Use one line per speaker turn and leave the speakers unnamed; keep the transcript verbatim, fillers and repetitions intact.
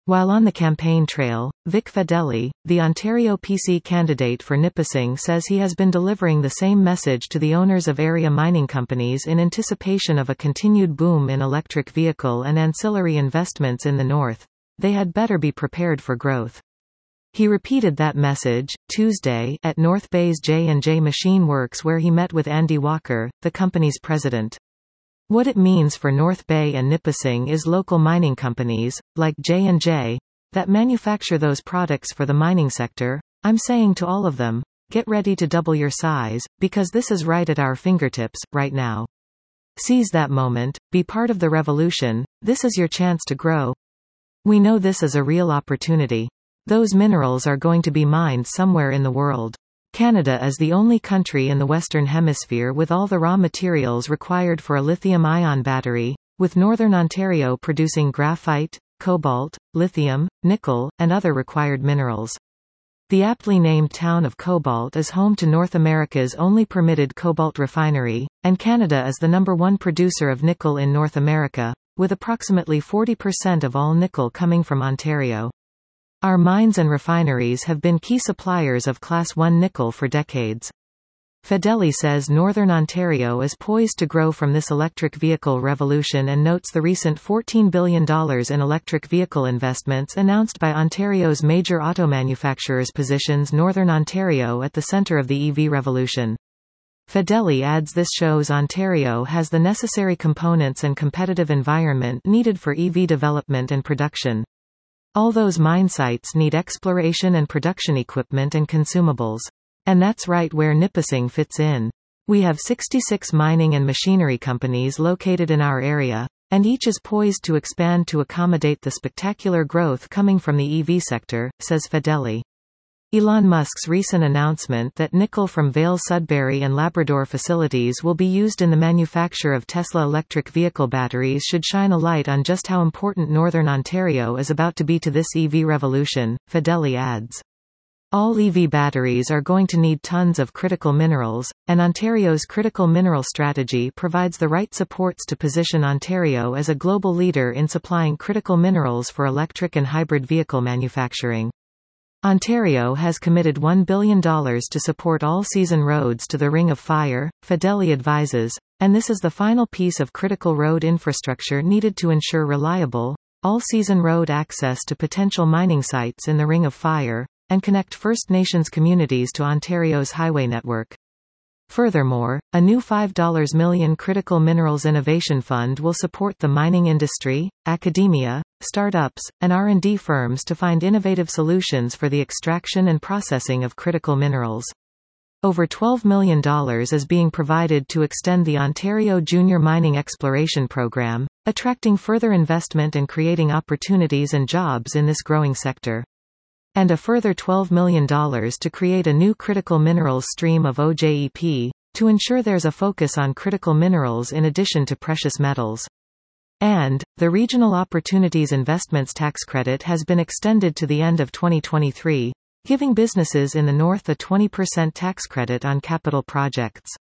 While on the campaign trail, Vic Fedeli, the Ontario P C candidate for Nipissing, says he has been delivering the same message to the owners of area mining companies in anticipation of a continued boom in electric vehicle and ancillary investments in the north. They had better be prepared for growth. He repeated that message, Tuesday, at North Bay's J and J Machine Works, where he met with Andy Walker, the company's president. What it means for North Bay and Nipissing is local mining companies, like J and J, that manufacture those products for the mining sector. I'm saying to all of them, get ready to double your size, because this is right at our fingertips, right now. Seize that moment, be part of the revolution, this is your chance to grow. We know this is a real opportunity. Those minerals are going to be mined somewhere in the world. Canada is the only country in the Western Hemisphere with all the raw materials required for a lithium-ion battery, with Northern Ontario producing graphite, cobalt, lithium, nickel, and other required minerals. The aptly named town of Cobalt is home to North America's only permitted cobalt refinery, and Canada is the number one producer of nickel in North America, with approximately forty percent of all nickel coming from Ontario. Our mines and refineries have been key suppliers of Class one nickel for decades. Fedeli says Northern Ontario is poised to grow from this electric vehicle revolution and notes the recent fourteen billion dollars in electric vehicle investments announced by Ontario's major auto manufacturers positions Northern Ontario at the centre of the E V revolution. Fedeli adds this shows Ontario has the necessary components and competitive environment needed for E V development and production. All those mine sites need exploration and production equipment and consumables. And that's right where Nipissing fits in. We have sixty-six mining and machinery companies located in our area, and each is poised to expand to accommodate the spectacular growth coming from the E V sector, says Fedeli. Elon Musk's recent announcement that nickel from Vale Sudbury and Labrador facilities will be used in the manufacture of Tesla electric vehicle batteries should shine a light on just how important Northern Ontario is about to be to this E V revolution, Fedeli adds. All E V batteries are going to need tons of critical minerals, and Ontario's critical mineral strategy provides the right supports to position Ontario as a global leader in supplying critical minerals for electric and hybrid vehicle manufacturing. Ontario has committed one billion dollars to support all-season roads to the Ring of Fire, Fedeli advises, and this is the final piece of critical road infrastructure needed to ensure reliable, all-season road access to potential mining sites in the Ring of Fire, and connect First Nations communities to Ontario's highway network. Furthermore, a new five million dollars Critical Minerals Innovation Fund will support the mining industry, academia, startups, and R and D firms to find innovative solutions for the extraction and processing of critical minerals. Over twelve million dollars is being provided to extend the Ontario Junior Mining Exploration Program, attracting further investment and creating opportunities and jobs in this growing sector. And a further twelve million dollars to create a new critical minerals stream of O J E P, to ensure there's a focus on critical minerals in addition to precious metals. And, the Regional Opportunities Investments Tax Credit has been extended to the end of twenty twenty-three, giving businesses in the north a twenty percent tax credit on capital projects.